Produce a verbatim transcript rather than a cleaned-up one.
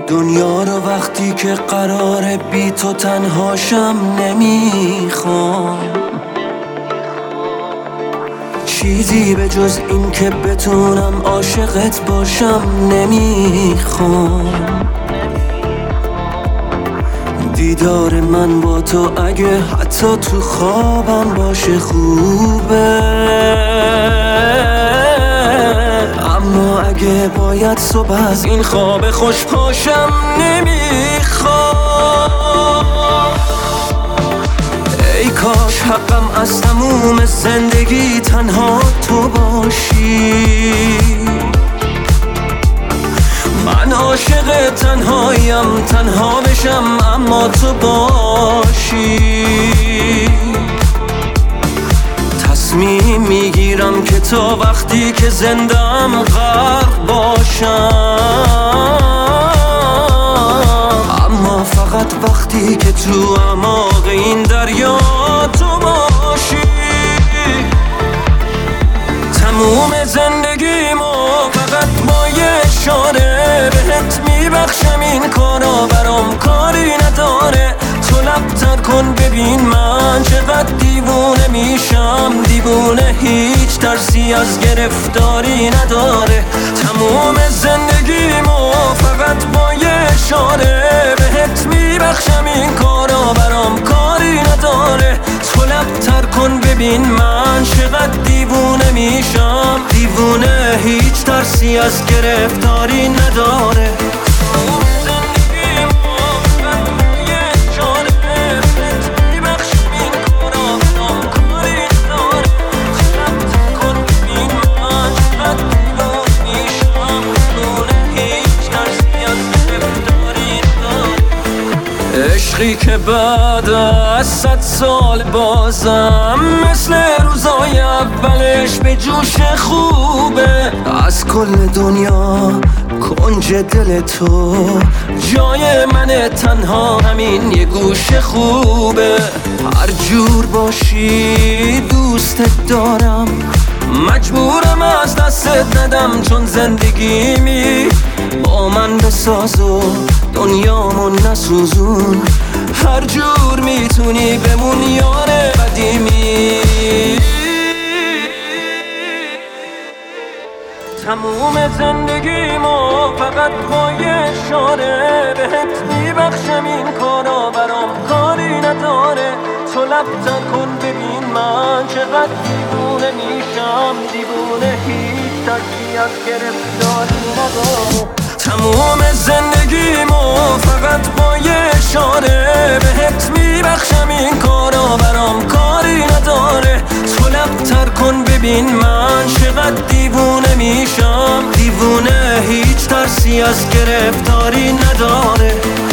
دنیا رو وقتی که قراره بی تو تنهاشم نمیخوام، چیزی به جز این که بتونم عاشقت باشم نمیخوام. دیدار من با تو اگه حتی تو خوابم باشه خوبه، اما اگه باید صبح از این خواب خوش پاشم نمیخوام. ای کاش حقم از تموم زندگی تنها تو باشی، من عاشق تنهاییم، تنها بشم اما تو باشی. تصمیم میگیرم که تا وقتی که زندم غرق باشم، اما فقط وقتی که تو اعماق این دریا تو باشی. تموم زندگیمو فقط با یه اشاره بهت میبخشم، این کارا برام کاری نداره. تو لب‌تر کن ببین من چقدر دیوونه میشم، دیوونه هیچ ترسی از گرفتاری نداره. تموم زندگیمو فقط با یه اشاره بهت میبخشم، این کارا برام کاری نداره. تو لب‌تر کن ببین من چقدر دیوونه میشم، دیوونه هیچ ترسی از گرفتاری نداره. عشقی که بعد از صد سال بازم مثل روزای اولش به جوش خوبه. از کل دنیا کنج دل تو جای من، تنها همین یه گوش خوبه. هر جور باشی دوستت دارم، مجبورم از دستت ندم، چون زندگیمی با من بساز و دنیامو نسوزون. هر جور میتونی بمون یار قدیمی. تموم زندگیمو فقط با یه اشاره بهت میبخشم، این کارا برام کاری نداره. تو لب‌تر کن ببین من چقدر دیوونه میشم، دیوونه هیچ ترسی از گرفتاری نداره. تموم زندگیمو فقط با یه اشاره بهت میبخشم، این کارا برام کاری نداره. تو لب‌تر کن ببین من چقدر دیوونه میشم، دیوونه هیچ ترسی از گرفتاری نداره.